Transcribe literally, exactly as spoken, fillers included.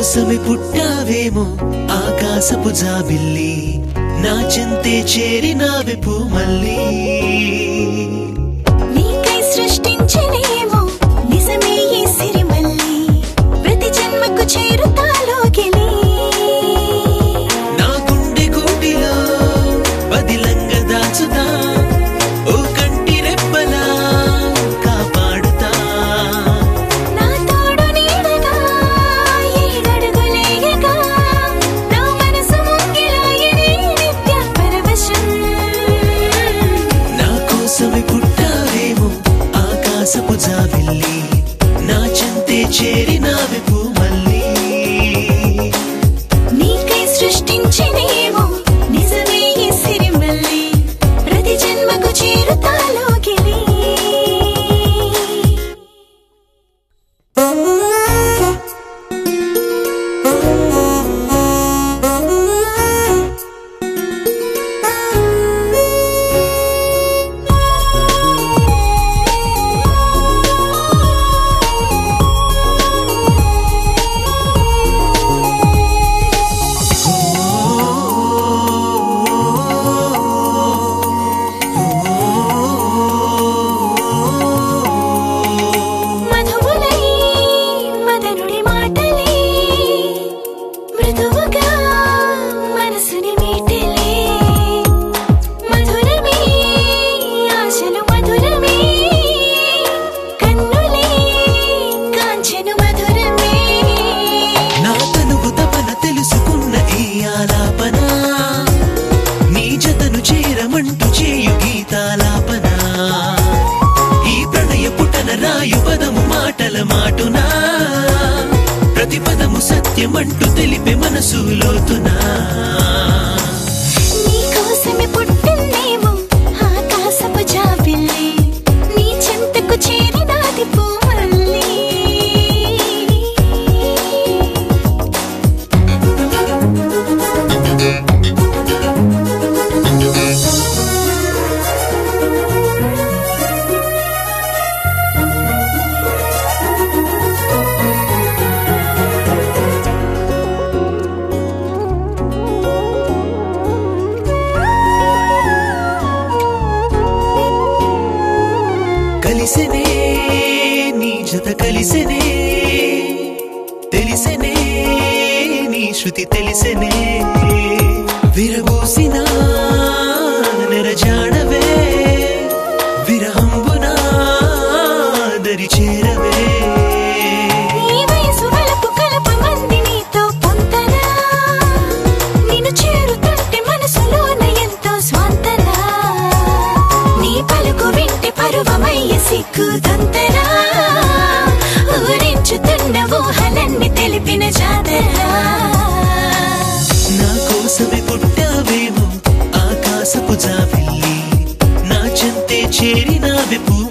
కోసమే పుట్టావేమో ఆకాశపు జాబిల్లి నా చెంతే చేరినావే పూమల్లి నీకై సృష్టించినేమో నిజమే ఈ సిరిమల్లి ప్రతి జన్మకు చేరుతాలో గిలి నా గుండె గూటిలో బదిలంగా దాచుతా ఓ కంటి రెప్పలా కాపాడుతా నా తోడు నీడగా ఏడడుగులేయగా నా మనసు ముంగిలాయనే నిత్య పరవశం నా కోసమే పుట్టావేమో ఆకాశపు జాబిల్లి నా చెంతే చేరినావే పూమల్లి నీకై సృష్టించినేమో నిజమే ఈ సిరిమల్లి ప్రతి జన్మకు చేరుతాలో గిలి మధువులై మదనుడి మాటలే మృదువుగా మనసుని మీటలే మధురమే ఆశలు మధురమే కన్నులే కాంచెను మధురమే నా తనువు తపన తెలుసుకున్న ఈ ఆలాపన నీ జతను చేరమంటూ చేయు గీతాలాపన ఈ ప్రణయ పుటన రాయు పదము మాటల మాటునా ప్రతి పదము సత్యమంటూ తెలిపే మనసు లోతునా నీకోసమే పుట్టిందేమో ఆకాశపు జాబిల్లి నీ చెంతకు చేరినాది పూమల్లి కలిసెనే నీ జత కలిసెనే తెలిసెనే నీ శృతి తెలిసెనే విరబూసిన నెరజాడవే విరహంబునా దరి చేరవే ఈ వయసు వలపు కలపమంది నీతో పొంతనా నిన్ను చేరుతుంటే మనసులోన ఎంతో స్వాంతనా నీ పలుకు వింటే పరువమయ్య సిగ్గుదంతరా ఊరించుతున్న ఊహలన్నీ తెలిపిన జాతరా నా కోసమే పుట్టావేమో ఆకాశపు జాబిల్లి నా చెంతే చేరినావే పూ